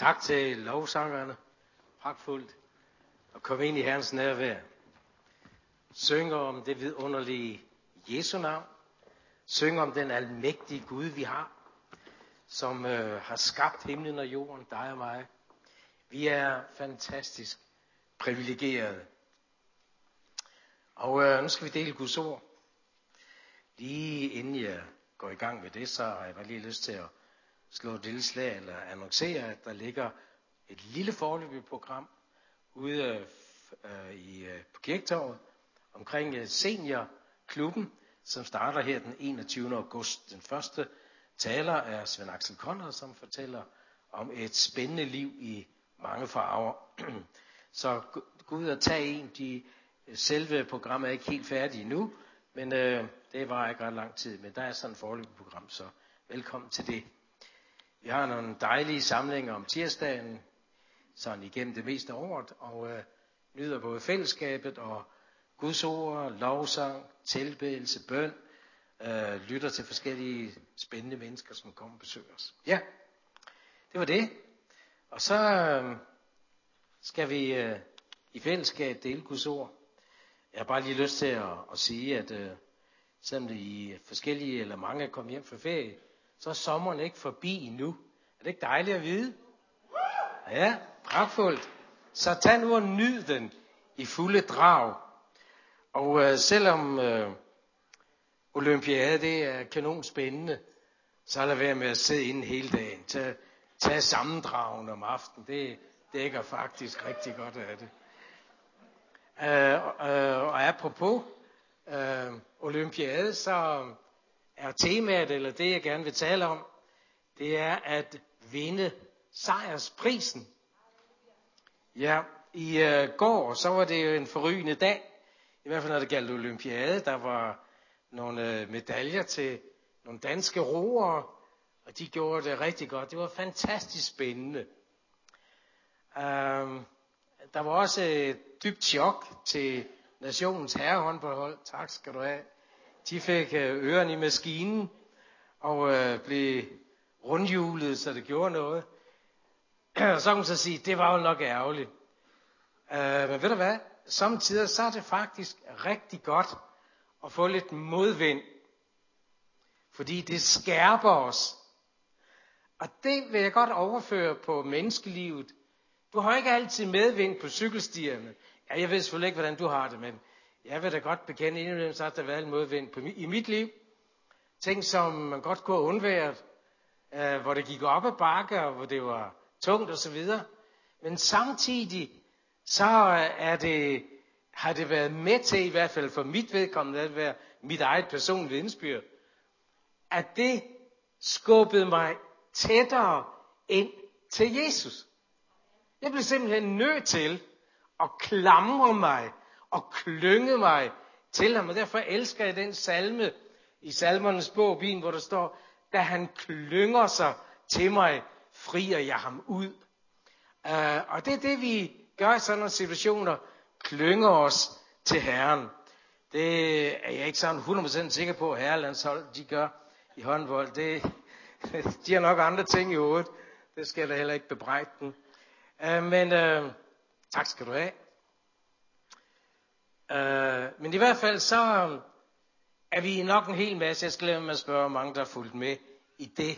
Tak til lovsangerne. Pragtfuldt at komme ind i Herrens nærvær. Synger om det vidunderlige Jesu navn. Synger om den almægtige Gud, vi har, som har skabt himlen og jorden, dig og mig. Vi er fantastisk privilegerede. Og nu skal vi dele Guds ord. Lige inden jeg går i gang med det, så har jeg bare lige lyst til at slå et lille slag eller annoncere, at der ligger et lille foreløbigt program ude på Kirketorvet omkring seniorklubben, som starter her den 21. august. Den første taler er Svend Axel Conrad, som fortæller om et spændende liv i mange farver. Så gå ud og tag en. Selve programmet er ikke helt færdigt endnu, men det var ikke ret lang tid. Men der er sådan et foreløbigt program, så velkommen til det. Vi har nogle dejlige samlinger om tirsdagen, sådan igennem det meste af året, og nyder både fællesskabet og Guds ord, lovsang, tilbedelse, bøn, lytter til forskellige spændende mennesker, som kommer og besøger os. Ja, det var det. Og så skal vi i fællesskab dele Guds ord. Jeg har bare lige lyst til at sige, at selvom det i forskellige eller mange er kommet hjem fra ferie, så er sommeren ikke forbi endnu. Er det ikke dejligt at vide? Ja, pragtfuldt. Så tag nu og nyd den i fulde drag. Og selvom olympiade det er kanon spændende, så lad være med at sidde inde hele dagen. Tag sammendragen om aftenen. Det dækker faktisk rigtig godt af det. Og apropos olympiade, så er temaet, eller det jeg gerne vil tale om, det er at vinde sejrsprisen. Ja, i går, så var det jo en forrygende dag, i hvert fald når det galt olympiade. Der var nogle medaljer til nogle danske roere, og de gjorde det rigtig godt. Det var fantastisk spændende. Der var også et dybt chok til nationens herrehåndboldhold. Tak skal du have. De fik ørerne i maskinen og blev rundhjulet, så det gjorde noget. Så kan man så sige, det var jo nok ærgerligt. Men ved du hvad? Samtidig så er det faktisk rigtig godt at få lidt modvind. Fordi det skærper os. Og det vil jeg godt overføre på menneskelivet. Du har ikke altid medvind på cykelstierne. Ja, jeg ved selvfølgelig ikke, hvordan du har det, men jeg vil da godt bekende, indimellem så har der været en modvind i mit liv. Ting, som man godt kunne have undværet, hvor det gik op ad bakke, og hvor det var tungt og så videre. Men samtidig, så har det været med til, i hvert fald for mit vedkommende, at være mit eget personlige vidnesbyrd, at det skubbede mig tættere ind til Jesus. Jeg blev simpelthen nødt til at klamre mig og klynge mig til ham. Og derfor elsker jeg den salme i Salmernes bog, Bibelen, hvor der står, da han klynger sig til mig, frier jeg ham ud. Og det er det, vi gør i sådan nogle situationer, klynger os til Herren. Det er jeg ikke sådan 100% sikker på, at herrelandshold, de gør i håndbold. De har nok andre ting i hovedet. Det skal jeg da heller ikke bebrejde dem. Men tak skal du have. Men i hvert fald så er vi nok en hel masse. Jeg skal lade mig at spørge, hvor mange der har fulgt med i det.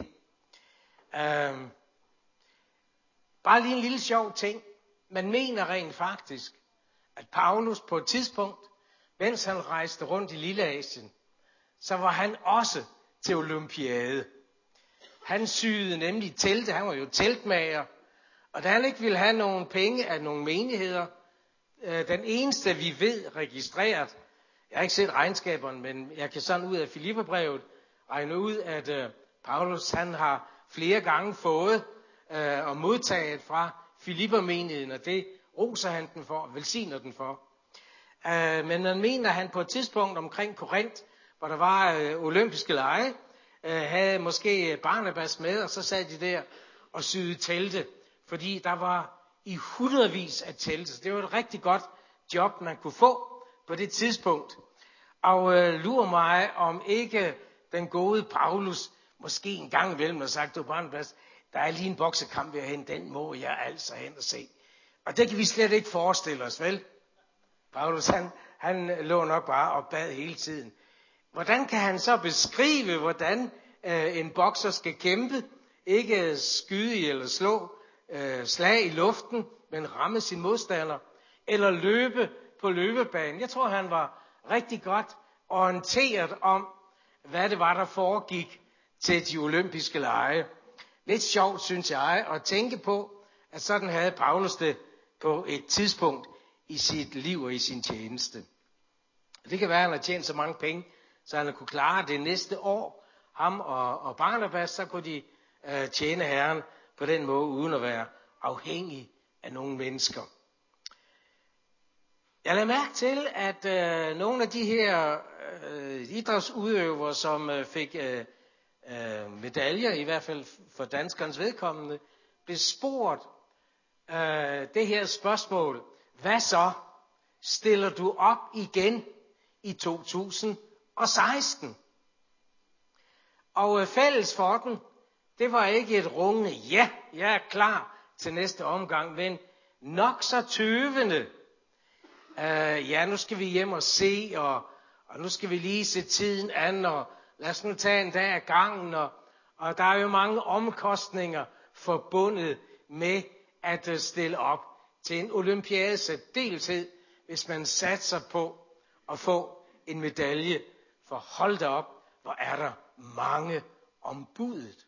Bare lige en lille sjov ting. Man mener rent faktisk, at Paulus på et tidspunkt, mens han rejste rundt i Lilleasien, så var han også til olympiade. Han syede nemlig telte. Han var jo teltmager. Og da han ikke ville have nogen penge af nogle menigheder, den eneste vi ved registreret, jeg har ikke set regnskaberne, men jeg kan sådan ud af Filipperbrevet regne ud, at Paulus han har flere gange fået og modtaget fra Filippermenigheden, og det roser han den for og velsigner den for. Men man mener, at han på et tidspunkt omkring Korinth, hvor der var olympiske lege, havde måske Barnabas med, og så sad de der og syede telte. Fordi der var i hundredvis af telte. Så det var et rigtig godt job, man kunne få på det tidspunkt. Og lurer mig, om ikke den gode Paulus måske en gang imellem har sagt, du Barnabas, der er lige en boksekamp herhen, den må jeg altså hen og se. Og det kan vi slet ikke forestille os, vel? Paulus, han lå nok bare og bad hele tiden. Hvordan kan han så beskrive, hvordan en bokser skal kæmpe? Ikke skyde eller slå slag i luften, men ramme sin modstander. Eller løbe på løbebanen. Jeg tror, han var rigtig godt orienteret om, hvad det var, der foregik til de olympiske lege. Lidt sjovt, synes jeg, at tænke på, at sådan havde Paulus det på et tidspunkt i sit liv og i sin tjeneste. Det kan være, at han har tjent så mange penge, så han kunne klare det næste år. Ham og Barnabas, så kunne de tjene Herren på den måde, uden at være afhængig af nogle mennesker. Jeg lader mærke til, at nogle af de her idrætsudøvere, som fik medaljer, i hvert fald for danskernes vedkommende, blev spurgt det her spørgsmål: hvad så? Stiller du op igen i 2016? Og fælles for den, det var ikke et rungende ja, jeg er klar til næste omgang, men nok så tøvende. Ja, nu skal vi hjem og se, og nu skal vi lige se tiden an, og lad os nu tage en dag af gangen, og der er jo mange omkostninger forbundet med at stille op til en olympiade, særdeleshed, hvis man satser på at få en medalje. For hold da op, hvor er der mange om budet.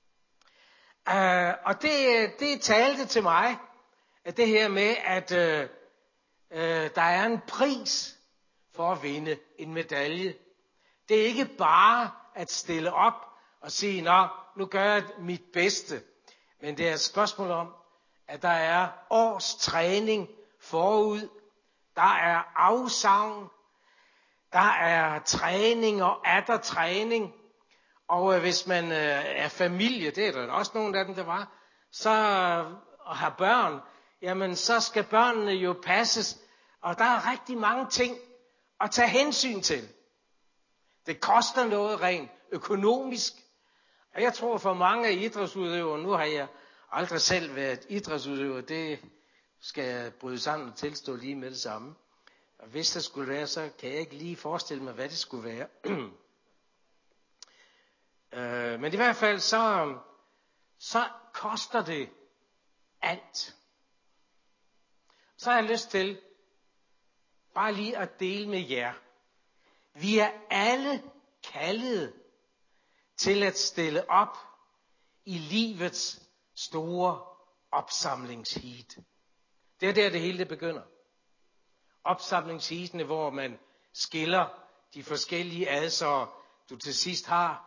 Og det talte til mig, at det her med, at der er en pris for at vinde en medalje. Det er ikke bare at stille op og sige, nå, nu gør jeg mit bedste. Men det er et spørgsmål om, at der er års træning forud. Der er afsavn. Der er træning og atter træning. Og hvis man er familie, det er der også nogle af dem, der var, så og har børn, jamen så skal børnene jo passes. Og der er rigtig mange ting at tage hensyn til. Det koster noget rent økonomisk. Og jeg tror for mange af idrætsudøvere, nu har jeg aldrig selv været idrætsudøver, det skal jeg bryde sammen og tilstå lige med det samme. Og hvis det skulle være, så kan jeg ikke lige forestille mig, hvad det skulle være. Men i hvert fald, så koster det alt. Så har jeg lyst til bare lige at dele med jer. Vi er alle kaldet til at stille op i livets store opsamlingsheat. Det er der, det hele det begynder. Opsamlingsheatene, hvor man skiller de forskellige ad, så du til sidst har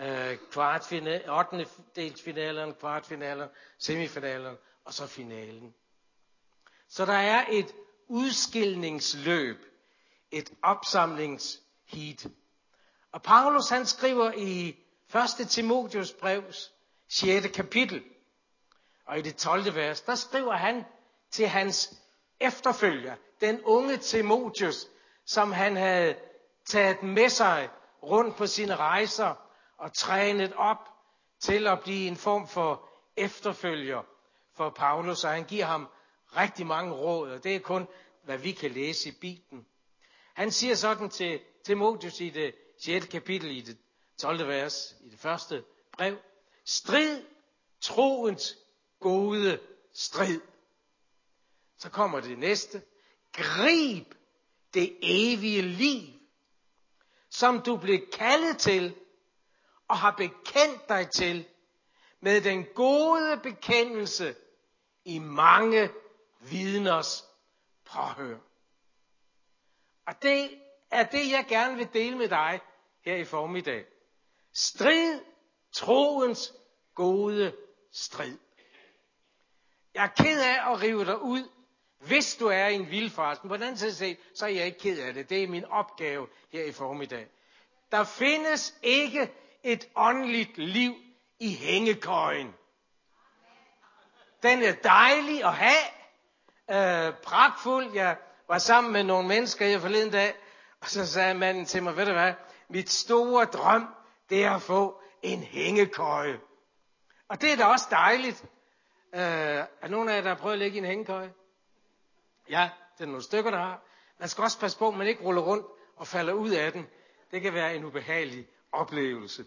8. delsfinalerne, kvartfinalerne, semifinalerne og så finalen. Så der er et udskilningsløb, et opsamlingsheat. Og Paulus han skriver i 1. Timotheus brevs 6. kapitel, og i det 12. vers, der skriver han til hans efterfølger, den unge Timotheus, som han havde taget med sig rundt på sine rejser og trænet op til at blive en form for efterfølger for Paulus, og han giver ham rigtig mange råd, og det er kun, hvad vi kan læse i Bibelen. Han siger sådan til Timotheus i det 6. kapitel, i det 12. vers, i det første brev: strid troens gode strid. Så kommer det næste: grib det evige liv, som du blev kaldet til og har bekendt dig til med den gode bekendelse i mange vidners påhør. Og det er det, jeg gerne vil dele med dig her i formiddag. Strid troens gode strid. Jeg er ked af at rive dig ud, hvis du er i en vildfarelse. På den anden side, så er jeg ikke ked af det. Det er min opgave her i formiddag. Der findes ikke et åndeligt liv i hængekøjen. Den er dejlig at have, pragtfuld. Jeg var sammen med nogle mennesker her forleden dag, og så sagde manden til mig, ved du hvad, mit store drøm, det er at få en hængekøje. Og det er da også dejligt. Er nogen af jer, der har prøvet at ligge i en hængekøje? Ja, det er nogle stykker, der har. Man skal også passe på, at man ikke ruller rundt og falder ud af den. Det kan være en ubehagelig oplevelse.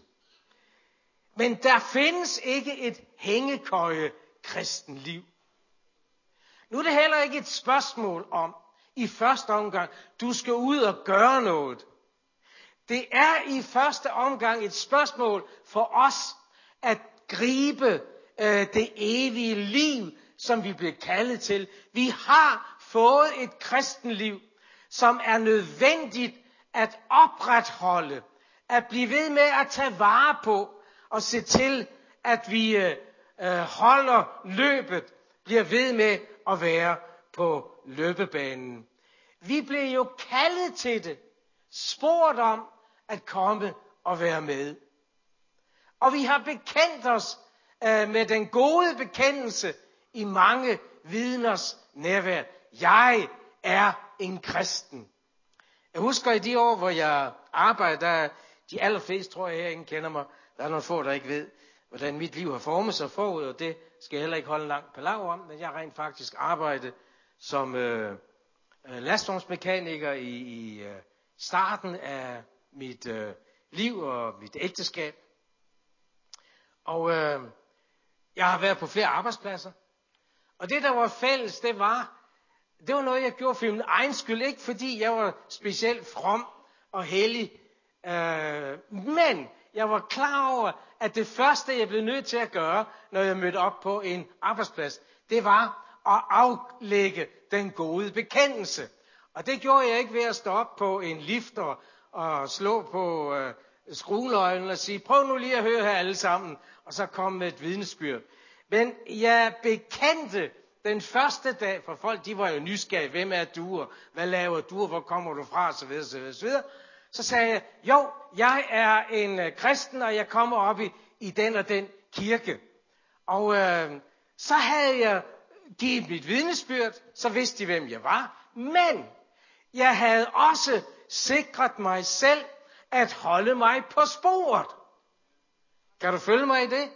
Men der findes ikke et hængekøje-kristenliv. Nu er det heller ikke et spørgsmål om, i første omgang, du skal ud og gøre noget. Det er i første omgang et spørgsmål for os at gribe det evige liv, som vi bliver kaldet til. Vi har fået et kristenliv, som er nødvendigt at opretholde, at blive ved med at tage vare på og se til, at vi holder løbet, bliver ved med at være på løbebanen. Vi blev jo kaldet til det, spurgt om at komme og være med. Og vi har bekendt os med den gode bekendelse i mange vidners nærvær. Jeg er en kristen. Jeg husker i de år, hvor jeg arbejdede, der de allerfleste, tror jeg, herinde kender mig. Der er nogle få, der ikke ved, hvordan mit liv har formet sig forud, og det skal jeg heller ikke holde en lang palaver om, men jeg har rent faktisk arbejdet som lastvognsmekaniker i starten af mit liv og mit ægteskab. Og jeg har været på flere arbejdspladser. Og det, der var fælles, det var noget, jeg gjorde for min egen skyld. Ikke fordi jeg var specielt from og hellig. Men jeg var klar over, at det første, jeg blev nødt til at gøre, når jeg mødte op på en arbejdsplads, det var at aflægge den gode bekendelse. Og det gjorde jeg ikke ved at stå op på en lift og slå på skruenøglen og sige, prøv nu lige at høre her alle sammen, og så komme med et vidnesbyrd. Men jeg bekendte den første dag, for folk de var jo nysgerrige, hvem er du, og hvad laver du, og hvor kommer du fra, osv. Så sagde jeg, jo, jeg er en kristen, og jeg kommer op i den og den kirke. Og så havde jeg givet mit vidnesbyrd, så vidste de, hvem jeg var. Men jeg havde også sikret mig selv at holde mig på sporet. Kan du følge mig i det?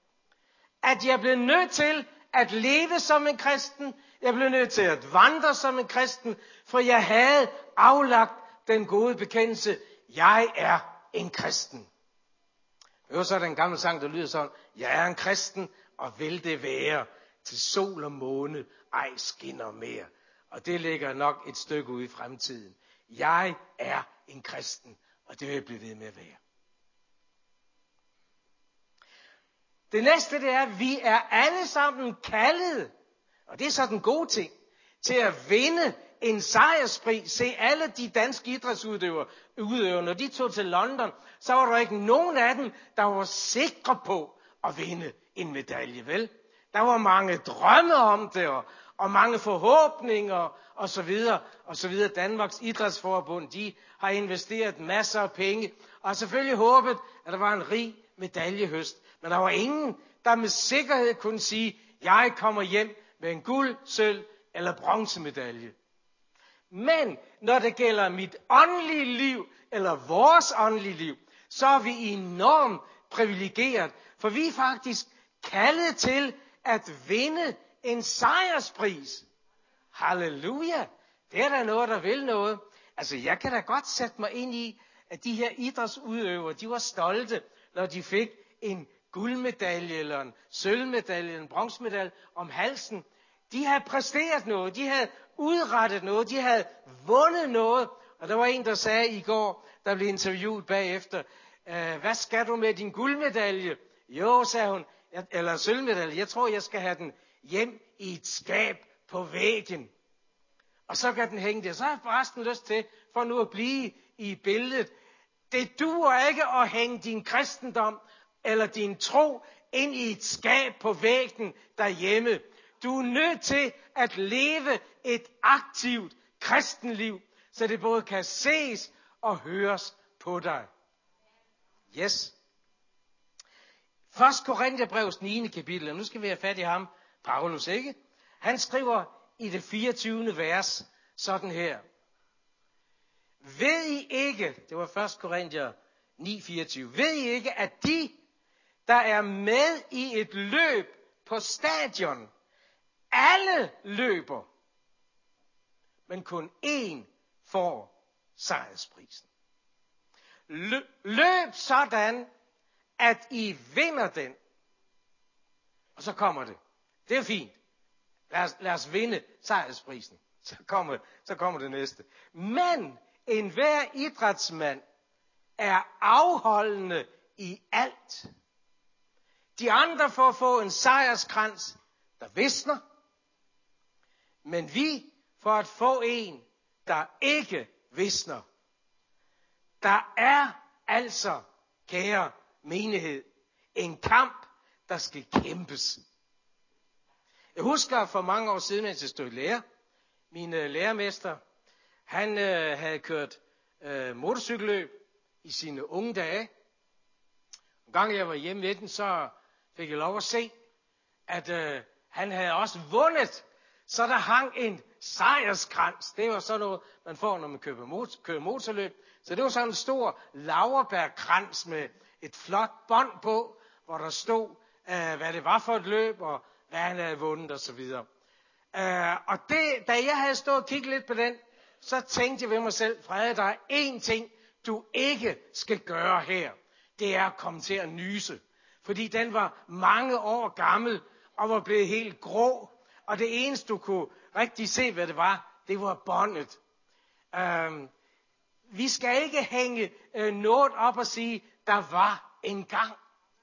At jeg blev nødt til at leve som en kristen. Jeg blev nødt til at vandre som en kristen, for jeg havde aflagt den gode bekendelse. Jeg er en kristen. Så er der en gammel sang, der lyder sådan. Jeg er en kristen, og vil det være, til sol og måne ej skinner mere. Og det ligger nok et stykke ude i fremtiden. Jeg er en kristen, og det vil jeg blive ved med at være. Det næste, det er, at vi er alle sammen kaldet, og det er så den gode ting, til at vinde en sejrspris. Se, alle de danske idrætsudøvere, når de tog til London, så var der ikke nogen af dem, der var sikre på at vinde en medalje, vel? Der var mange drømme om det, og mange forhåbninger, og så videre, og så videre. Danmarks Idrætsforbund, de har investeret masser af penge, og selvfølgelig håbet, at der var en rig medaljehøst. Men der var ingen, der med sikkerhed kunne sige, jeg kommer hjem med en guld, sølv eller bronzemedalje. Men når det gælder mit åndelige liv, eller vores åndelige liv, så er vi enormt privilegeret, for vi er faktisk kaldet til at vinde en sejrspris. Halleluja! Det er da noget, der vil noget. Altså, jeg kan da godt sætte mig ind i, at de her idrætsudøvere, de var stolte, når de fik en guldmedalje, eller en sølvmedalje, eller en bronzemedalje om halsen. De havde præsteret noget, de havde udrettet noget, de havde vundet noget. Og der var en, der sagde i går, der blev interviewet bagefter, hvad skal du med din guldmedalje? Jo, sagde hun, eller sølvmedalje, jeg tror, jeg skal have den hjem i et skab på væggen. Og så kan den hænge der. Så har jeg forresten lyst til, for nu at blive i billedet, det duer ikke at hænge din kristendom eller din tro ind i et skab på væggen derhjemme. Du er nødt til at leve et aktivt kristenliv, så det både kan ses og høres på dig. Yes. 1. Korintherbrevet 9. kapitel, og nu skal vi have fat i ham, Paulus, ikke? Han skriver i det 24. vers sådan her. Ved I ikke, det var 1. Korinther 9:24, ved I ikke, at de, der er med i et løb på stadion. Alle løber, men kun én får sejrsprisen. Løb sådan, at I vinder den. Og så kommer det. Det er fint. Lad os vinde sejrsprisen. Så kommer det næste. Men enhver idrætsmand er afholdende i alt. De andre får få en sejrskrans, der visner. Men vi for at få en, der ikke visner. Der er altså, kære menighed, en kamp, der skal kæmpes. Jeg husker for mange år siden, mens jeg stod i lære. Min lærermester, han havde kørt motorcykelløb i sine unge dage. En gang jeg var hjemme ved den, så fik jeg lov at se, at han havde også vundet. Så der hang en sejrskrans. Det var sådan noget, man får, når man kører motorløb. Så det var sådan en stor laurbærkrans med et flot bånd på, hvor der stod, hvad det var for et løb, og hvad han havde vundet osv. Og det, da jeg havde stået og kigget lidt på den, så tænkte jeg ved mig selv, Frede, der er én ting, du ikke skal gøre her. Det er at komme til at nyse. Fordi den var mange år gammel, og var blevet helt grå. Og det eneste, du kunne rigtig se, hvad det var båndet. Vi skal ikke hænge noget op og sige, der var en gang.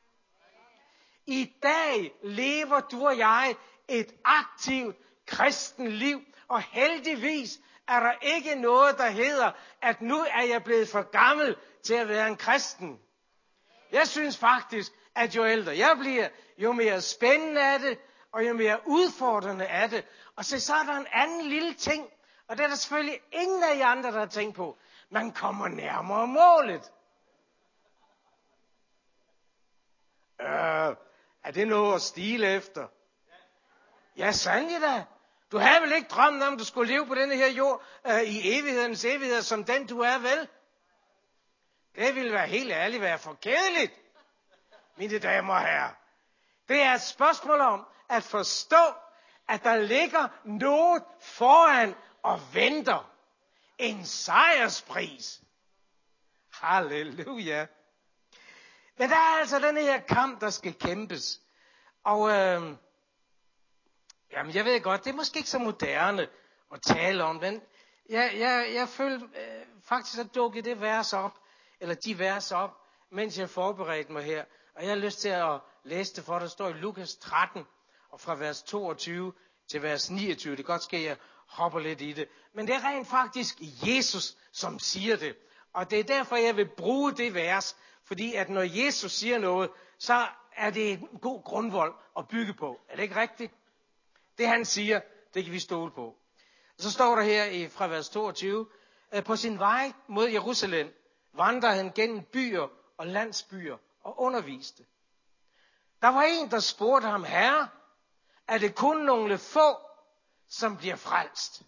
I dag lever du og jeg et aktivt kristen liv, og heldigvis er der ikke noget, der hedder, at nu er jeg blevet for gammel til at være en kristen. Jeg synes faktisk, at jo ældre jeg bliver, jo mere spændende er det, og jo mere udfordrende er det. Og så er der en anden lille ting, og det er der selvfølgelig ingen af jer andre, der har tænkt på. Man kommer nærmere målet. Er det noget at stile efter? Ja, sandelig da. Du havde vel ikke drømt om, du skulle leve på denne her jord i evighedens evighed, som den du er, vel? Det ville være helt ærligt være for kedeligt, mine damer og herrer. Det er et spørgsmål om at forstå, at der ligger noget foran og venter. En sejrspris. Halleluja. Men der er altså den her kamp, der skal kæmpes. Og jamen jeg ved godt, det er måske ikke så moderne at tale om, men jeg følte faktisk at dukke det vers op, eller de vers op, mens jeg forberedte mig her. Og jeg har lyst til at læse det for, der står i Lukas 13, og fra vers 22 til vers 29. Det kan godt ske, at jeg hopper lidt i det. Men det er rent faktisk Jesus, som siger det. Og det er derfor, jeg vil bruge det vers. Fordi at når Jesus siger noget, så er det en god grundvold at bygge på. Er det ikke rigtigt? Det han siger, det kan vi stole på. Og så står der her fra vers 22. På sin vej mod Jerusalem vandrede han gennem byer og landsbyer og underviste. Der var en, der spurgte ham, Herre, er det kun nogle få, som bliver frelst?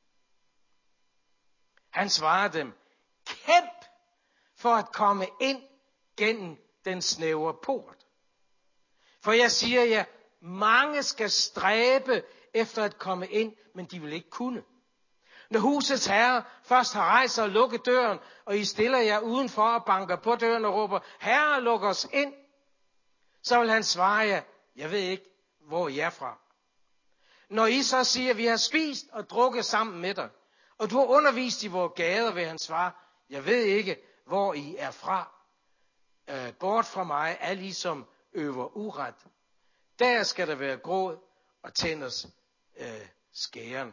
Han svarede dem, kæmp for at komme ind gennem den snævre port. For jeg siger jer, mange skal stræbe efter at komme ind, men de vil ikke kunne. Når husets herre først har rejst sig og lukket døren, og I stiller jer udenfor og banker på døren og råber, Herre, luk os ind, så vil han svare jer, jeg ved ikke, hvor I er fra. Når I så siger, vi har spist og drukket sammen med dig, og du har undervist i vores gader, vil han svare, jeg ved ikke, hvor I er fra. Bort fra mig, alle I som øver uret. Der skal der være gråd og tænders skæren.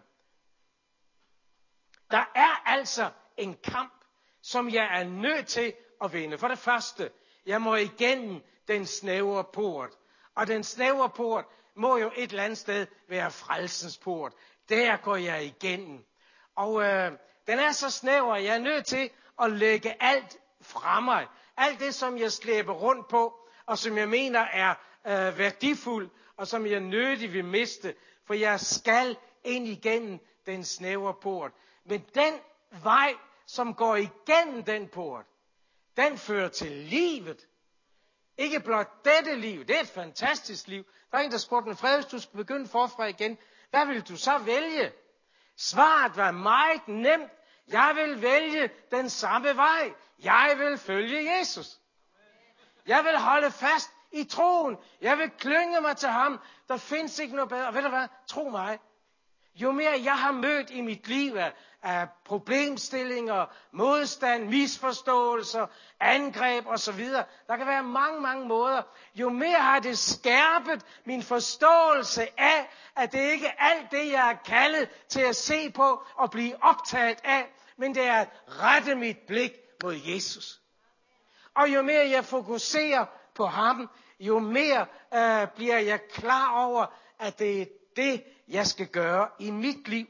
Der er altså en kamp, som jeg er nødt til at vinde. For det første, jeg må igennem den snævre port. Og den snævre port må jo et eller andet sted være frelsens port. Der går jeg igennem. Og den er så snæver, jeg er nødt til at lægge alt fra mig. Alt det, som jeg slæber rundt på, og som jeg mener er værdifuldt, og som jeg nødig vil miste. For jeg skal ind igennem den snævre port. Men den vej, som går igennem den port, den fører til livet. Ikke blot dette liv, det er et fantastisk liv. Der er en, der spurgte mig, Frederik, du skal begynde forfra igen. Hvad vil du så vælge? Svaret var meget nemt. Jeg vil vælge den samme vej. Jeg vil følge Jesus. Jeg vil holde fast i troen. Jeg vil klynge mig til ham. Der findes ikke noget bedre. Og ved du hvad? Tro mig. Jo mere jeg har mødt i mit liv af problemstillinger, modstand, misforståelser, angreb osv. Der kan være mange, mange måder. Jo mere har det skærpet min forståelse af, at det ikke er alt det, jeg er kaldet til at se på og blive optaget af, men det er at rette mit blik mod Jesus. Og jo mere jeg fokuserer på ham, jo mere bliver jeg klar over, at det er det, jeg skal gøre i mit liv.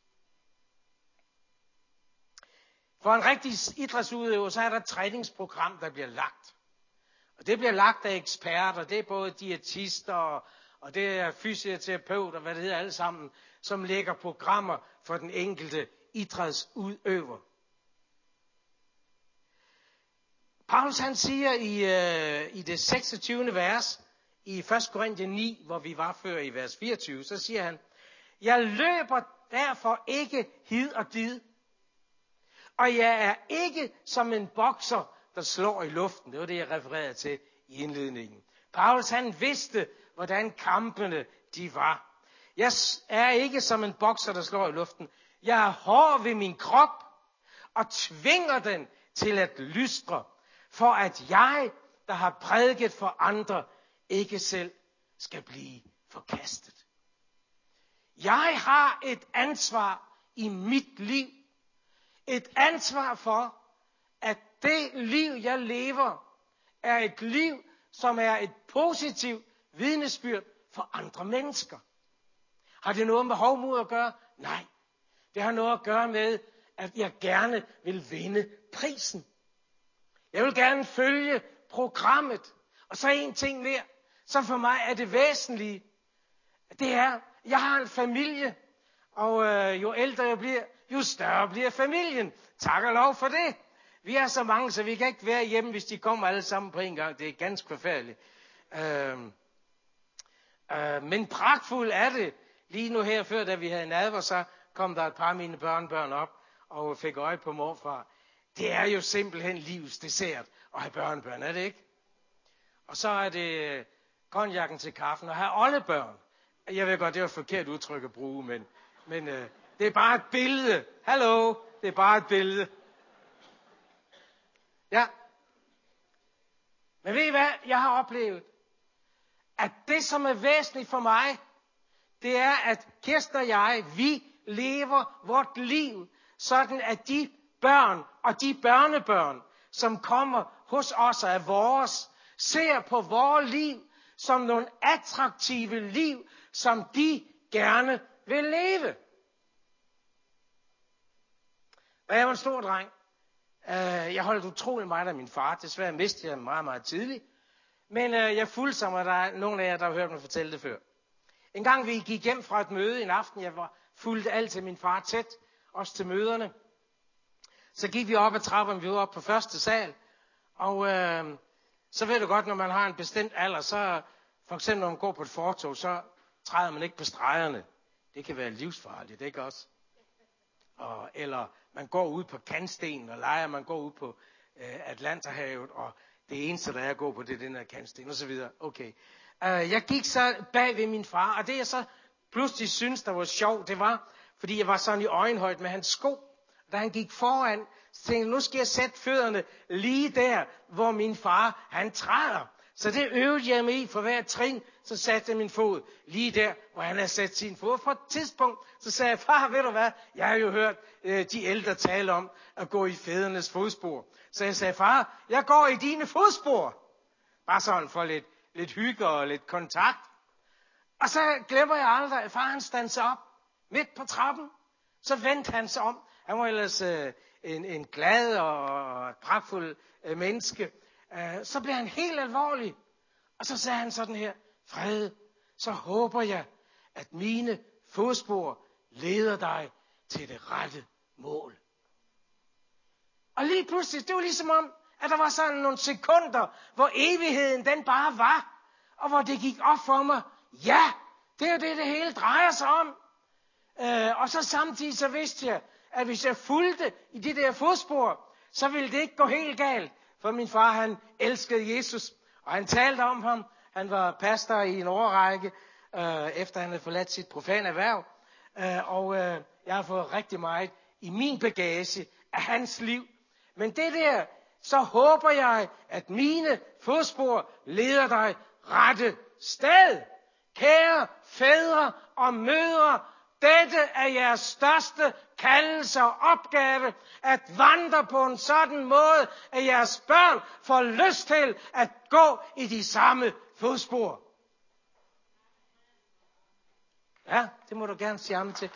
For en rigtig idrætsudøver, så er der et træningsprogram, der bliver lagt. Og det bliver lagt af eksperter. Det er både diætister, og det er fysioterapeuter, hvad det hedder alle sammen, som lægger programmer for den enkelte idrætsudøver. Paulus han siger i det 26. vers, i 1. Korinther 9, hvor vi var før i vers 24, så siger han, jeg løber derfor ikke hid og did, og jeg er ikke som en bokser, der slår i luften. Det var det, jeg refererede til i indledningen. Paulus han vidste, hvordan kampene de var. Jeg er ikke som en bokser, der slår i luften. Jeg er hård ved min krop og tvinger den til at lystre, for at jeg, der har prædiket for andre, ikke selv skal blive forkastet. Jeg har et ansvar i mit liv. Et ansvar for, at det liv, jeg lever, er et liv, som er et positivt vidnesbyrd for andre mennesker. Har det noget med hovmod at gøre? Nej. Det har noget at gøre med, at jeg gerne vil vinde prisen. Jeg vil gerne følge programmet. Og så en ting mere, som for mig er det væsentlige. Det er, jeg har en familie, og jo ældre jeg bliver, jo større bliver familien. Tak og lov for det. Vi er så mange, så vi kan ikke være hjemme, hvis de kommer alle sammen på en gang. Det er ganske forfærdeligt. Men pragtfuldt er det. Lige nu her før, da vi havde nadver, så kom der et par af mine børnebørn op og fik øje på morfar. Det er jo simpelthen livs dessert at have børnebørn, er det ikke? Og så er det konjakken til kaffen og have oldebørn. Jeg ved godt, det var et forkert udtryk at bruge, men det er bare et billede. Hallo, det er bare et billede. Ja. Men ved I hvad, jeg har oplevet? At det, som er væsentligt for mig, det er, at Kirsten og jeg, vi lever vort liv, sådan at de børn og de børnebørn, som kommer hos os og er vores, ser på vores liv som nogle attraktive liv, som de gerne vil leve. Da jeg var en stor dreng, jeg holdt utrolig meget af min far. Desværre mistede jeg meget, meget tidligt. Men jeg fulgte sig, og der er nogle af jer, der har hørt mig fortælle det før. En gang vi gik hjem fra et møde en aften, jeg fulgte altid min far tæt, også til møderne. Så gik vi op ad trappen, vi var oppe på første sal, og så ved du godt, når man har en bestemt alder, så for eksempel når man går på et fortov, så træder man ikke på stregerne. Det kan være livsfarligt, ikke også? Eller man går ud på kantstenen og leger, man går ud på Atlanterhavet, og det eneste, der er at gå på, det er den her kantsten, og så videre. Okay. Jeg gik så bag ved min far, og det jeg så pludselig synes, der var sjovt, det var, fordi jeg var sådan i øjenhøjde med hans sko. Da han gik foran, så tænkte jeg, nu skal jeg sætte fødderne lige der, hvor min far, han træder. Så det øvede jeg mig i for hver trin, så satte jeg min fod lige der, hvor han havde sat sin fod. På et tidspunkt, så sagde jeg, far, ved du hvad, jeg har jo hørt de ældre tale om at gå i fædrenes fodspor. Så jeg sagde, far, jeg går i dine fodspor. Bare sådan for lidt hygge og lidt kontakt. Og så glemmer jeg aldrig, at far han standede op midt på trappen. Så vendte han sig om. Han var ellers en glad og pragtfuld menneske. Så blev han helt alvorlig. Og så sagde han sådan her, Frede, så håber jeg, at mine fodspor leder dig til det rette mål. Og lige pludselig, det var ligesom om, at der var sådan nogle sekunder, hvor evigheden den bare var, og hvor det gik op for mig, ja, det er jo det hele drejer sig om. Og så samtidig så vidste jeg, at hvis jeg fulgte i de der fodspor, så ville det ikke gå helt galt. For min far, han elskede Jesus, og han talte om ham. Han var pastor i en årrække, efter han havde forladt sit profane erhverv. Og jeg har fået rigtig meget i min bagage af hans liv. Men det der, så håber jeg, at mine fodspor leder dig rette sted. Kære fædre og mødre, dette er jeres største kaldelse og opgave, at vandre på en sådan måde, at jeres børn får lyst til at gå i de samme fodspor. Ja, det må du gerne sige amen til.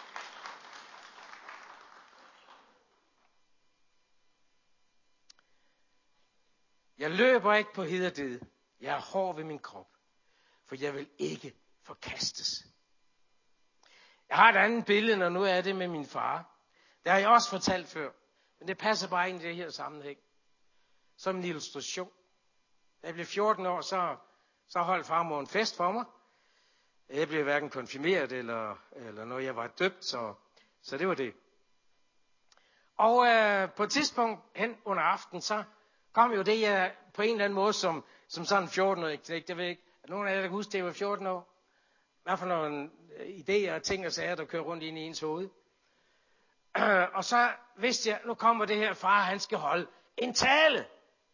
Jeg løber ikke på hederdød. Jeg er hård ved min krop, for jeg vil ikke forkastes. Jeg har et andet billede, når nu er det med min far. Det har jeg også fortalt før, men det passer bare ind i det her sammenhæng. Som en illustration. Da jeg blev 14 år, så holdt farmor en fest for mig. Jeg blev hverken konfirmeret eller noget, jeg var døbt, så det var det. Og på et tidspunkt hen under aften, så kom jo det, jeg på en eller anden måde, som sådan en 14-årig knægt, jeg ved ikke, at nogen af jer, der kan huske, det var 14 år. Hvad for nogle idéer og ting og sager, der kører rundt ind i ens hoved. Og så vidste jeg, nu kommer det her far, han skal holde en tale.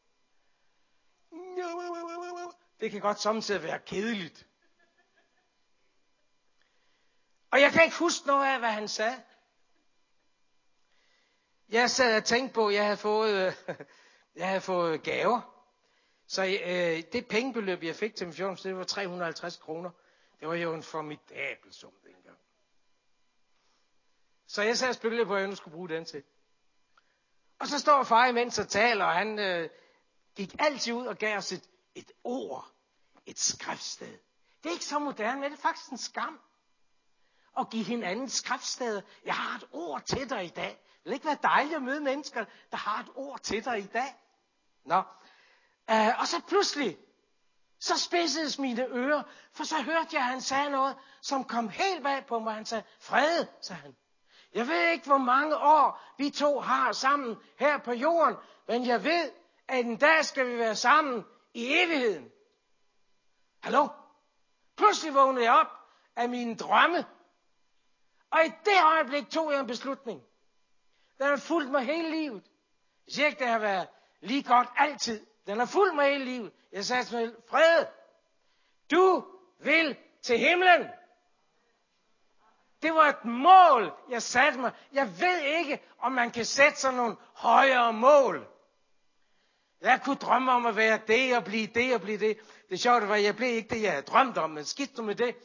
Det kan godt samtidig være kedeligt. Og jeg kan ikke huske noget af, hvad han sagde. Jeg sad og tænkte på, at jeg havde fået gaver. Så det pengebeløb, jeg fik til min 14, det var 350 kroner. Det var jo en formidabel sum dengang. Så jeg sad og spekulerede på, hvad jeg nu skulle bruge den til. Og så står far imens og taler, og han gik altid ud og gav os et ord, et skriftsted. Det er ikke så moderne, men det er faktisk en skam at give hinanden skriftsteder. Jeg har et ord til dig i dag. Det vil ikke være dejligt at møde mennesker, der har et ord til dig i dag. Nå. Og så pludselig, så spidsedes mine ører, for så hørte jeg, at han sagde noget, som kom helt bag på mig. Han sagde, Frede, sagde han. Jeg ved ikke, hvor mange år vi to har sammen her på jorden, men jeg ved, at en dag skal vi være sammen i evigheden. Hallo? Pludselig vågnede jeg op af mine drømme, og i det øjeblik tog jeg en beslutning. Den har fulgt mig hele livet. Jeg siger ikke, det har været lige godt altid. Den har fulgt mig hele livet. Jeg sagde til mig, Frede, du vil til himlen. Det var et mål, jeg satte mig. Jeg ved ikke, om man kan sætte sig nogle højere mål. Jeg kunne drømme om at være det og blive det og blive det. Det sjove var, at jeg blev ikke det, jeg havde drømt om, men skidt nu med det.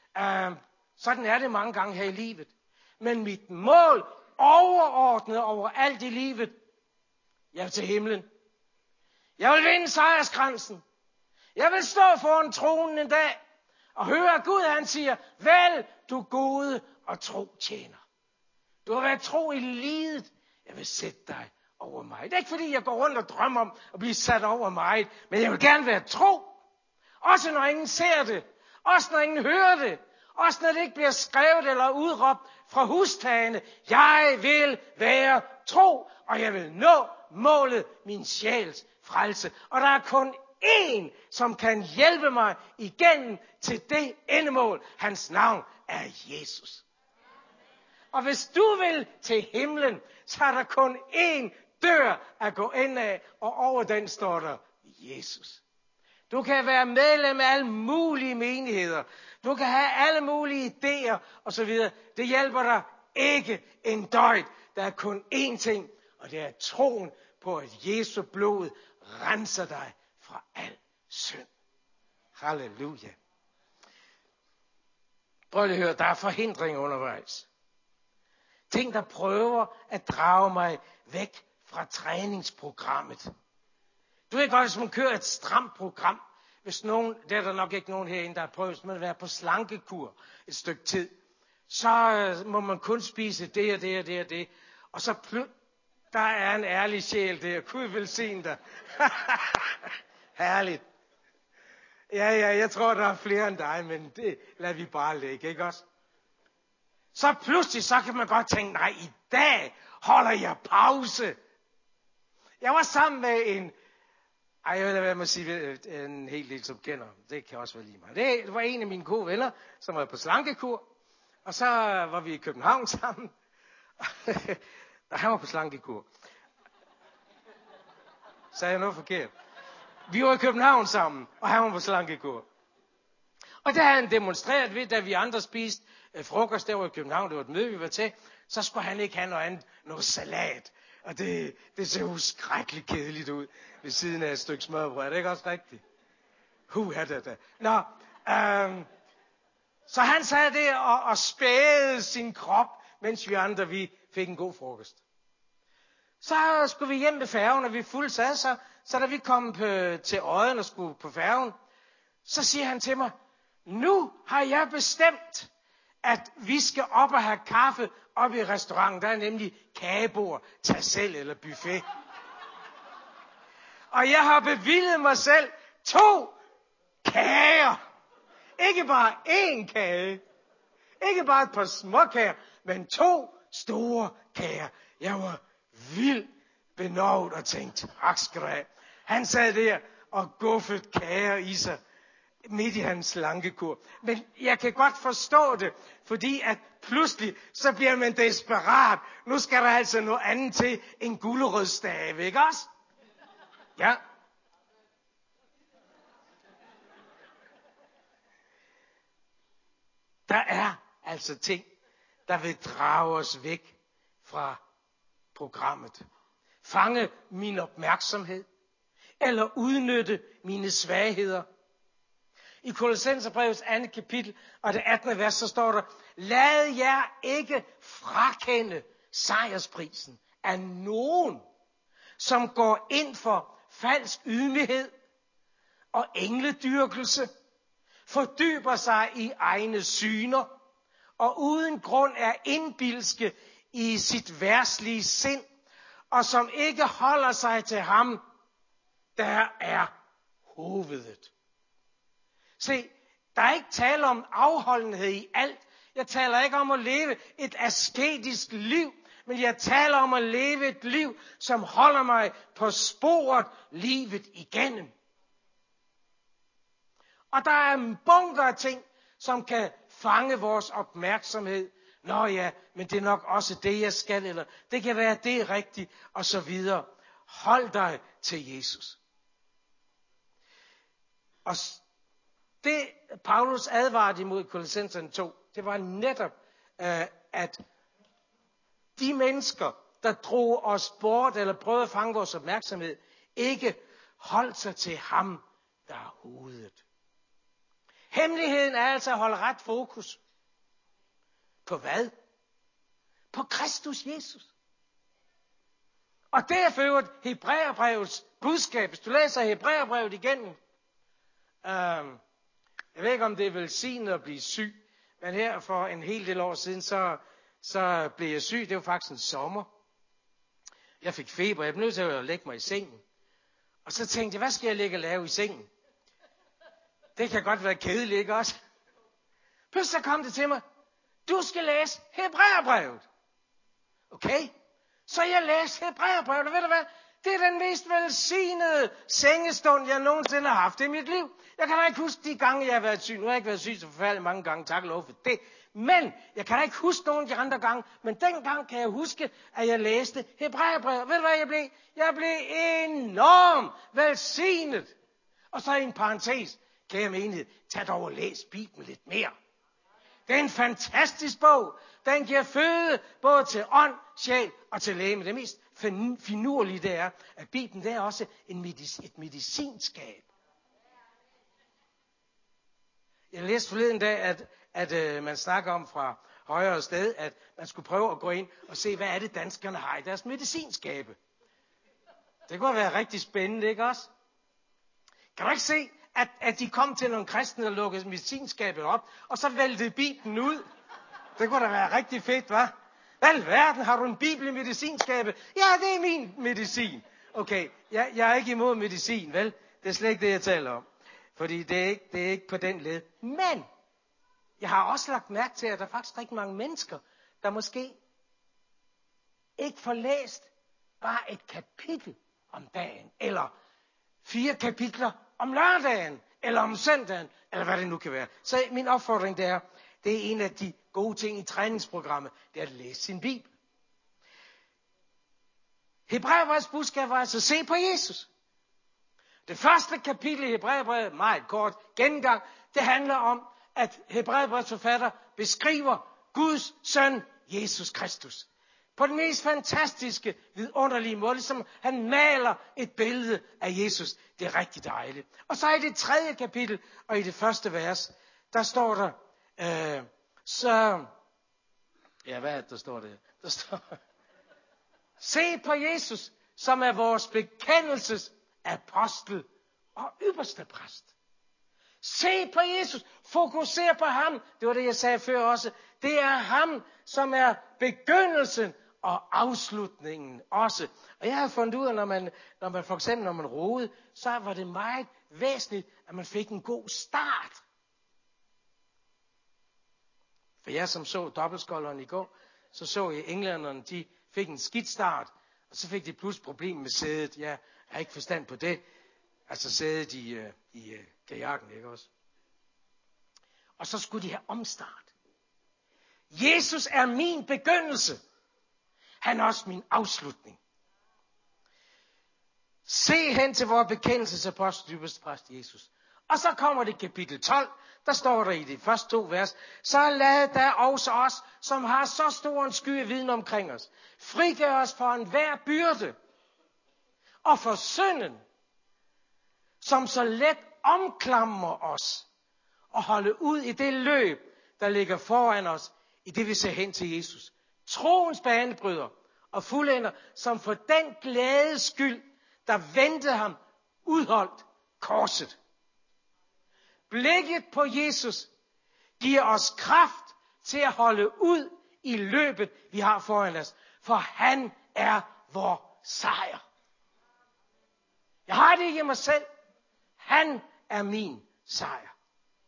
Sådan er det mange gange her i livet. Men mit mål overordnet over alt i livet, jeg vil til himlen. Jeg vil vinde sejrskransen. Jeg vil stå foran tronen en dag og høre Gud, han siger, vel du gode og tro tjener. Du har været tro i livet. Jeg vil sætte dig over mig. Det er ikke fordi, jeg går rundt og drømmer om at blive sat over mig, men jeg vil gerne være tro. Også når ingen ser det. Også når ingen hører det. Også når det ikke bliver skrevet eller udråbt fra hustagene. Jeg vil være tro, og jeg vil nå målet, min sjæls frelse. Og der er kun én, som kan hjælpe mig igennem til det endemål. Hans navn er Jesus. Og hvis du vil til himlen, så er der kun én dør at gå ind af, og over den står der Jesus. Du kan være medlem af alle mulige menigheder. Du kan have alle mulige idéer osv. Det hjælper dig ikke en døjt. Der er kun én ting, og det er troen på, at Jesu blod renser dig fra al synd. Halleluja. Prøv lige at høre, der er forhindringer undervejs. Ting, der prøver at drage mig væk fra træningsprogrammet. Du ved godt, hvis man kører et stramt program, hvis nogen, det er der nok ikke nogen herinde, der har prøvet, at være på slankekur et stykke tid, så må man kun spise det og det og det og det. Og så Der er en ærlig sjæl der. Gud velsigne dig. Herligt. Ja, jeg tror, der er flere end dig, men det lader vi bare ligge, ikke også? Så pludselig, så kan man godt tænke, nej, i dag holder jeg pause. Jeg var sammen med jeg ved ikke, hvad man siger, en hel del, som kender. Det kan også være lige meget. Det var en af mine gode venner, som var på slankekur. Og så var vi i København sammen. Han var på slankekur. Sagde jeg noget forkert? Vi var i København sammen, og han var på slankekur. Og der havde han demonstreret ved, da vi andre spiste frokost, der var i København, det var et møde, vi var til, så skulle han ikke have noget andet, noget salat. Og det ser jo skrækkeligt kedeligt ud, ved siden af et stykke smørbrød. Er det ikke også rigtigt? Nå, så han sad der og spædede sin krop, mens vi andre, vi fik en god frokost. Så skulle vi hjem med færgen, og vi fuldt sad så da vi kom til Odden og skulle på færgen, så siger han til mig, nu har jeg bestemt, at vi skal op og have kaffe op i restauranten. Der er nemlig kagebord, tag selv eller buffet. Og jeg har bevilget mig selv 2 kager. Ikke bare 1 kage. Ikke bare et par småkager, men 2 store kager. Jeg var vildt benovet og tænkte, tak skal du have. Han sad der og guffede kager i sig midt i hans slankekur. Men jeg kan godt forstå det, fordi at pludselig så bliver man desperat. Nu skal der altså noget andet til en gulerødstave, ikke også? Ja. Der er altså ting, der vil drage os væk fra programmet. Fange min opmærksomhed. Eller udnytte mine svagheder. I Kolossenserbrevets 2. kapitel og det 18. vers, så står der, lad jer ikke frakende sejrsprisen af nogen, som går ind for falsk ydmyghed og engledyrkelse, fordyber sig i egne syner og uden grund er indbilske i sit verdslige sind, og som ikke holder sig til ham, der er hovedet. Se, der er ikke tale om afholdenhed i alt. Jeg taler ikke om at leve et asketisk liv, men jeg taler om at leve et liv, som holder mig på sporet livet igennem. Og der er en bunker af ting, som kan fange vores opmærksomhed. Nå ja, men det er nok også det, jeg skal, eller det kan være, det er rigtigt, og så videre. Hold dig til Jesus. Og det, Paulus advarede imod Kolossenserne 2, det var netop, at de mennesker, der drog os bort, eller prøvede at fange vores opmærksomhed, ikke holdt sig til ham, der er hovedet. Hemmeligheden er altså at holde ret fokus. På hvad? På Kristus Jesus. Og det er for øvrigt Hebræerbrevets budskab. Hvis du læser Hebræerbrevet igennem, jeg ved ikke, om det er velsignet at blive syg, men her for en hel del år siden, så blev jeg syg. Det var faktisk en sommer. Jeg fik feber. Jeg blev nødt til at lægge mig i sengen. Og så tænkte jeg, hvad skal jeg ligge og lave i sengen? Det kan godt være kedeligt, ikke også? Pludselig kom det til mig. Du skal læse Hebræerbrevet. Okay? Så jeg læste Hebræerbrevet, og ved du hvad? Det er den mest velsignede sengestund, jeg nogensinde har haft i mit liv. Jeg kan da ikke huske de gange, jeg har været syg. Nu har jeg ikke været syg så forfærdeligt mange gange, tak og lov for det. Men jeg kan da ikke huske nogen af de andre gange. Men dengang kan jeg huske, at jeg læste Hebræerbrevet. Ved du hvad jeg blev? Jeg blev enormt velsignet. Og så i en parentes, kære menighed, tag dog og læs Bibelen lidt mere. Det er en fantastisk bog. Den giver føde både til ånd, sjæl og til legeme. Det mest finurlige det er, at Bibelen det er også et medicinskab. Jeg læste forleden dag, at man snakker om fra højere sted, at man skulle prøve at gå ind og se, hvad er det danskerne har i deres medicinskabe. Det kunne være rigtig spændende, ikke også? Kan du ikke se, at de kom til nogle kristne, der lukkede medicinskabet op, og så væltede Bibelen ud? Det kunne da være rigtig fedt, hva'? Hvad i verden, har du en bibel i medicinskabet? Ja, det er min medicin. Okay, jeg er ikke imod medicin, vel? Det er slet ikke det, jeg taler om. Fordi det er ikke på den led. Men jeg har også lagt mærke til, at der er faktisk rigtig mange mennesker, der måske ikke får læst bare et kapitel om dagen, eller 4 kapitler om lørdagen, eller om søndagen, eller hvad det nu kan være. Så min opfordring det er en af de gode ting i træningsprogrammet, det er at læse sin bibel. Hebræerbrevets budskab var altså, se på Jesus. Det første kapitel i Hebræerbrevet, meget kort gennemgang, det handler om, at Hebræerbrevets forfatter beskriver Guds søn, Jesus Kristus. På den mest fantastiske, vidunderlige måde, som han maler et billede af Jesus. Det er rigtig dejligt. Og så i det 3. kapitel, og i det første vers, der står der, hvad er det, der står der? Der står, se på Jesus, som er vores bekendelses apostel og ypperste præst. Se på Jesus. Fokuser på ham. Det var det, jeg sagde før også. Det er ham, som er begyndelsen og afslutningen også. Og jeg har fundet ud af, når man for eksempel, når man roede, så var det meget væsentligt, at man fik en god start. For jeg som så dobbeltskolderen i går, så jeg englænderne, de fik en skidt start, og så fik de pludselig problem med sædet. Jeg har ikke forstand på det. Altså sædet i kajakken, ikke også? Og så skulle de have omstart. Jesus er min begyndelse. Han er også min afslutning. Se hen til vores bekendelsesapostel, ypperste præst Jesus. Og så kommer det kapitel 12, der står der i de første 2 vers, så lad der også os, som har så stor en sky af viden omkring os, frigør os for enhver byrde og for synden, som så let omklamrer os og holde ud i det løb, der ligger foran os, i det vi ser hen til Jesus. Troens banebryder og fuldender, som for den glædes skyld, der ventede ham, udholdt korset. Blikket på Jesus giver os kraft til at holde ud i løbet, vi har foran os. For han er vor sejr. Jeg har det ikke i mig selv. Han er min sejr.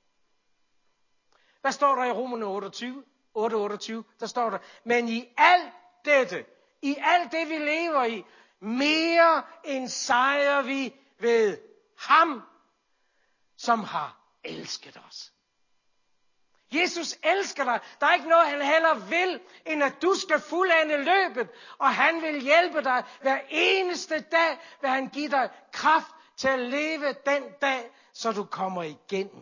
Hvad står der i Romerne 8:28? Der står der, men i alt dette, i alt det vi lever i, mere end sejrer vi ved ham, som har elsket os. Jesus elsker dig. Der er ikke noget, han heller vil, end at du skal fuldende løbet. Og han vil hjælpe dig hver eneste dag, vil han give dig kraft til at leve den dag, så du kommer igennem.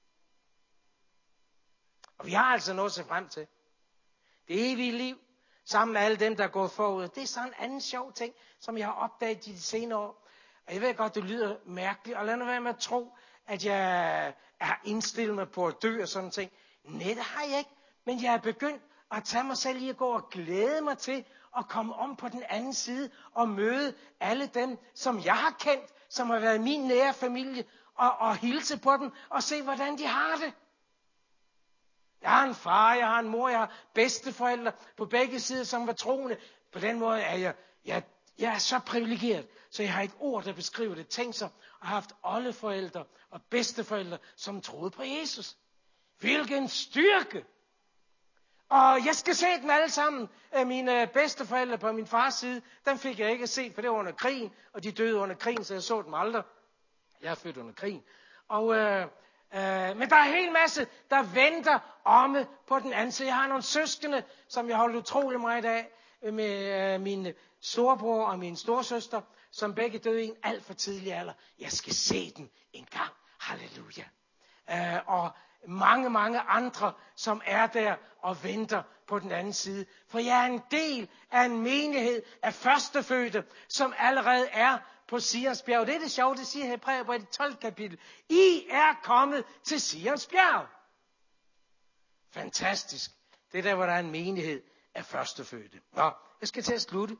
Og vi har altså noget at se frem til. Det evige liv, sammen med alle dem, der er gået forud. Det er sådan en anden sjov ting, som jeg har opdaget de senere år. Og jeg ved godt, det lyder mærkeligt. Og lad nu være med at tro, at jeg er indstillet mig på at dø og sådan ting. Nej, det har jeg ikke. Men jeg er begyndt at tage mig selv i at gå og glæde mig til at komme om på den anden side og møde alle dem, som jeg har kendt, som har været min nære familie, og hilse på dem og se, hvordan de har det. Jeg har en far, jeg har en mor, jeg har bedsteforældre på begge sider, som var troende. På den måde er jeg er så privilegeret, så jeg har ikke ord, der beskriver det. Tænk sig at have haft oldeforældre og bedsteforældre, som troede på Jesus. Hvilken styrke! Og jeg skal se dem alle sammen. Mine bedsteforældre på min fars side, dem fik jeg ikke at se, for det var under krigen, og de døde under krigen, så jeg så dem aldrig. Jeg er født under krigen. Men der er en hel masse, der venter omme på den anden side. Jeg har nogle søskende, som jeg holder utrolig meget af, med min storebror og min storsøster, som begge døde i en alt for tidlig alder. Jeg skal se dem en gang. Halleluja. Og mange, mange andre, som er der og venter på den anden side. For jeg er en del af en menighed af førstefødte, som allerede er på Sions bjerg. Det er det sjove, det siger Hebræerbrevet i 12. kapitel. I er kommet til Sions bjerg. Fantastisk. Det er der, hvor der er en menighed af førstefødte. Nå, jeg skal til at slutte.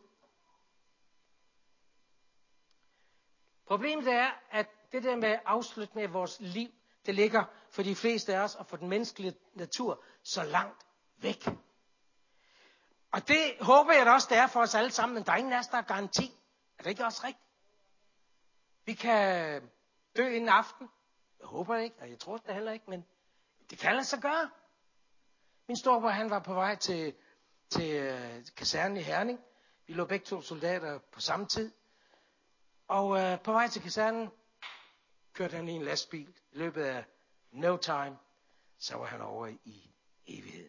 Problemet er, at det der med afslut med vores liv, det ligger for de fleste af os og for den menneskelige natur så langt væk. Og det håber jeg da også, det er for os alle sammen, men der er ingen af os, der er garanti. Er det ikke også rigtigt? Vi kan dø inden aften. Jeg håber det ikke, og jeg tror det heller ikke, men det kan lade sig gøre. Min storebror, han var på vej til kasernen i Herning. Vi lå begge to soldater på samme tid. Og på vej til kasernen kørte han i en lastbil. I løbet af no time, så var han over i evigheden.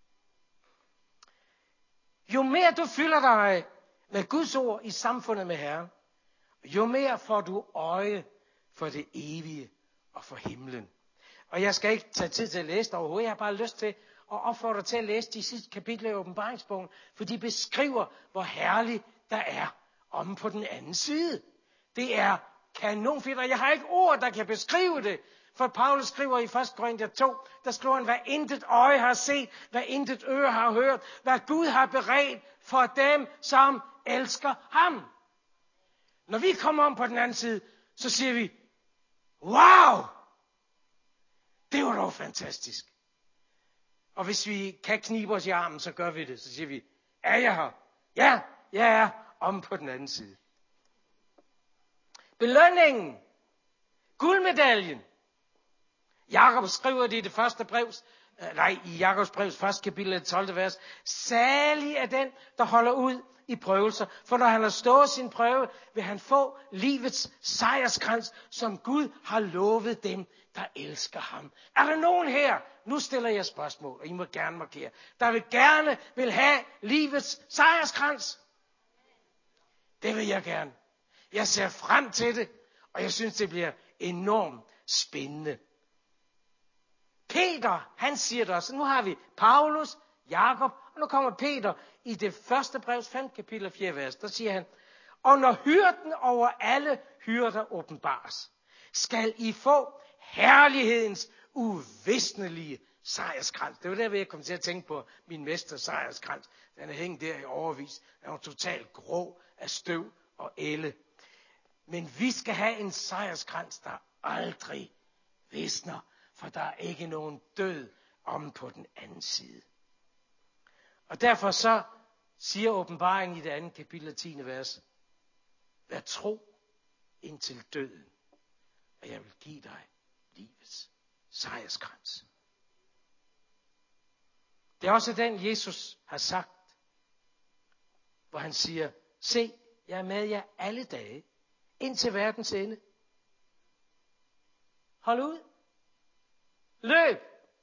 Jo mere du fylder dig med Guds ord i samfundet med Herren, jo mere får du øje for det evige og for himlen. Og jeg skal ikke tage tid til at læse det overhovedet. Jeg har bare lyst til at opfordre til at læse de sidste kapitler i Åbenbaringsbogen, for de beskriver, hvor herligt der er omme på den anden side. Det er kanonfedt, og jeg har ikke ord, der kan beskrive det. For Paulus skriver i 1. Korinther 2, der skriver han, hvad intet øje har set, hvad intet øre har hørt, hvad Gud har beredt for dem, som elsker ham. Når vi kommer om på den anden side, så siger vi, wow! Det var dog fantastisk. Og hvis vi kan knibe os i armen, så gør vi det. Så siger vi, er jeg her? Ja, jeg er om på den anden side. Belønningen. Guldmedaljen. Jakob skriver det i det første brevs, i Jakobs brevs første kapitel, 12. vers. Salig er den, der holder ud i prøvelser. For når han har stået sin prøve, vil han få livets sejrskrans, som Gud har lovet dem, der elsker ham. Er der nogen her, nu stiller jeg spørgsmål, og I må gerne markere, der vil have livets sejrskrans? Det vil jeg gerne. Jeg ser frem til det, og jeg synes, det bliver enormt spændende. Peter, han siger det også. Nu har vi Paulus, Jakob, og nu kommer Peter i det første brevs 5. kapitel 4. vers. Der siger han, og når hyrden over alle hyrder åbenbares, skal I få herlighedens uvisnelige sejrskrans. Det var der, jeg kom til at tænke på min mesters sejrskrans. Den er hængt der i overvis. Den var totalt grå af støv og elle. Men vi skal have en sejrskrans, der aldrig visner, for der er ikke nogen død om på den anden side. Og derfor så siger åbenbaringen i det andet kapitel 10. vers, vær tro indtil døden, og jeg vil give dig livets sejrskrans. Det er også den, Jesus har sagt, hvor han siger, se, jeg er med jer alle dage, indtil verdens ende. Hold ud. Løb.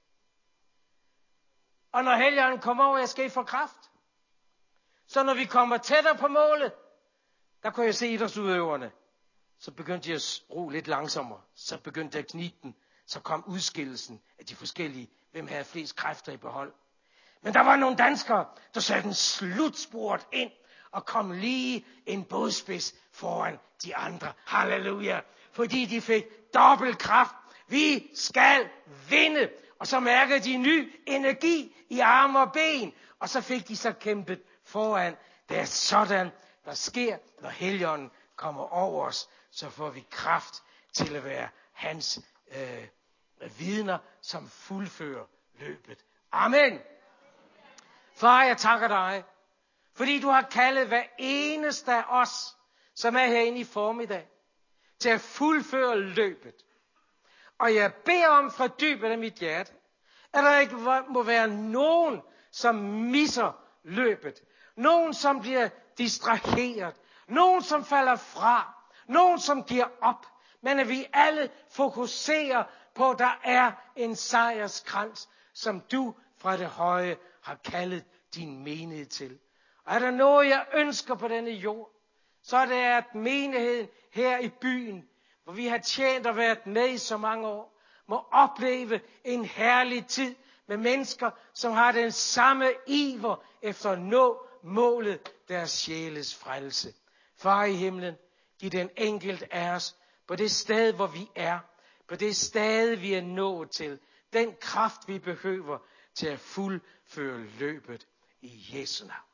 Og når Helligånden kommer over, jeg skal I få kraft. Så når vi kommer tættere på målet, der kunne jeg se idrætsudøverne. Så begyndte de at ro lidt langsommere. Så begyndte det at knibe den. Så kom udskillelsen af de forskellige, hvem havde flest kræfter i behold. Men der var nogle danskere, der satte en slutspurt ind og kom lige en bådspids foran de andre. Halleluja. Fordi de fik dobbelt kraft. Vi skal vinde. Og så mærkede de ny energi i arme og ben. Og så fik de så kæmpet foran. Det er sådan, der sker, når Helligånden kommer over os. Så får vi kraft til at være hans vidner, som fuldfører løbet. Amen. Far, jeg takker dig, fordi du har kaldet hver eneste af os, som er herinde i formiddag, til at fuldføre løbet. Og jeg beder om fra dybet af mit hjerte, at der ikke må være nogen, som misser løbet. Nogen, som bliver distraheret. Nogen, som falder fra. Nogen, som giver op. Men at vi alle fokuserer på, at der er en sejrskrans, som du fra det høje har kaldet din menighed til. Og er der noget, jeg ønsker på denne jord, så er det, at menigheden her i byen, hvor vi har tjent og været med i så mange år, må opleve en herlig tid med mennesker, som har den samme iver efter at nå målet, deres sjæles frelse. Far i himlen, giv den enkelte af os på det sted, hvor vi er, på det sted, vi er nået til, den kraft, vi behøver til at fuldføre løbet i Jesu navn.